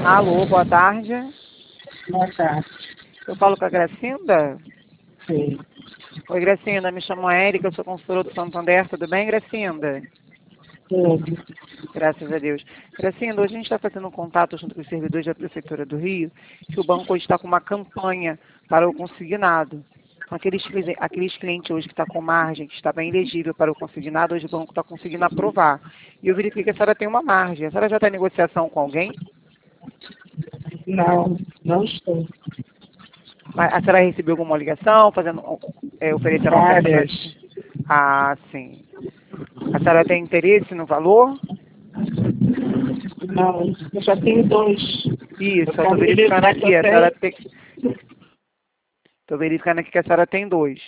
Alô, boa tarde. Boa tarde. Eu falo com a Gracinda? Sim. Oi, Gracinda, me chamo Érica, eu sou consultora do Santander, tudo bem, Gracinda? Tudo. Graças a Deus. Gracinda, hoje a gente está fazendo um contato junto com os servidores da Prefeitura do Rio, que o banco hoje está com uma campanha para o consignado. Então, aqueles clientes hoje que estão com margem, que está bem elegível para o consignado, hoje o banco está conseguindo aprovar. E eu verifiquei que a senhora tem uma margem. A senhora já está em negociação com alguém? Não, não estou. Mas a senhora recebeu alguma ligação, oferecendo oferta para... Várias. Ah, sim. A senhora tem interesse no valor? Não, eu já tenho dois. Isso, Eu eu estou quero me verificando livrar que aqui. eu A senhora tenho. tem... Estou verificando aqui que a senhora tem dois.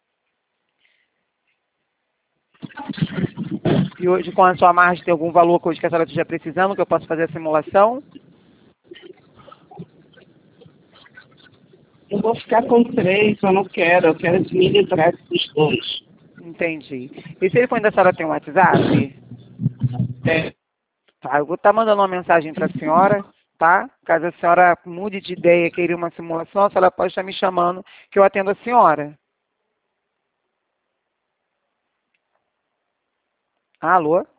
E hoje, com a sua margem, tem algum valor que hoje que a senhora esteja precisando, que eu possa fazer a simulação? Eu vou ficar com três, eu não quero. Eu quero me livrar dos dois. Entendi. E se ele for ainda a senhora tem um WhatsApp? É, Tá, eu vou estar mandando uma mensagem para a senhora, tá? Caso a senhora mude de ideia, queira uma simulação, a senhora pode estar me chamando, que eu atendo a senhora. Alô?